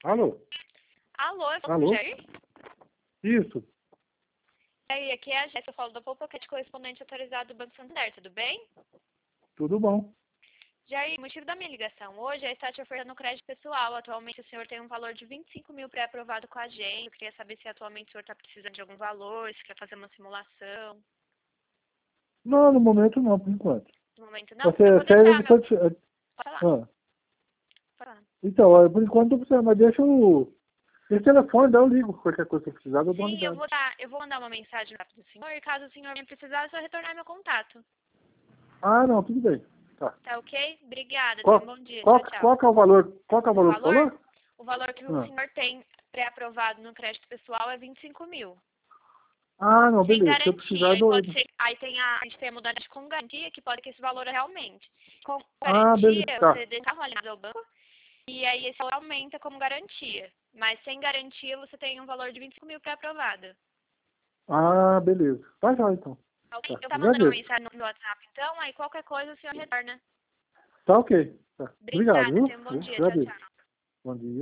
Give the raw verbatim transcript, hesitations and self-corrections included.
Alô? Alô, eu falo Alô? com o Jair? Isso, E aí, aqui é a Jéssica, eu falo da Poupaquete, correspondente autorizado do Banco Santander, tudo bem? tudo bom. Jair, o motivo da minha ligação hoje é estar te ofertando crédito pessoal. Atualmente o senhor tem um valor de vinte e cinco mil pré-aprovado com a gente. Eu queria saber se atualmente o senhor está precisando de algum valor, se quer fazer uma simulação. Não, no momento não, por enquanto. No momento não, Você eu é vou sério deixar que meu... tô te... Pode falar, Ah, pode falar. então, ó, por enquanto não precisa, mas deixa o... Esse telefone, daí eu ligo. Qualquer coisa que você precisar, eu dou uma Sim, eu ligada. vou, dar, eu vou mandar uma mensagem rápida do senhor e caso o senhor me precisar, é só retornar meu contato. Ah, não, tudo bem. Tá. Tá ok? Obrigada, tenha um Qual, bom dia. qual, Tchau, tchau. qual que é o valor? Qual que é o O valor que você valor? falou? O valor que o Ah, senhor tem pré-aprovado no crédito pessoal é vinte e cinco mil. ah não, Sem beleza. Se eu garantia. precisar, eu Aí pode dou... ser, aí tem a, a gente tem a modalidade com garantia, que pode que esse valor é realmente. Com Ah, garantia, beleza. você Tá. deixa arrolado ao banco e aí esse valor aumenta como garantia. Mas sem garantia, você tem um valor de vinte e cinco mil pré-aprovado. Ah, beleza. Tá já, então. Ok? Tá. Eu tá mandando uma Agradeço. mensagem no meu WhatsApp, então, aí qualquer coisa o senhor retorna. Tá ok. Tá. Obrigado, Obrigada, viu? tenha um bom dia. Tchau, Agradeço. tchau. Bom dia.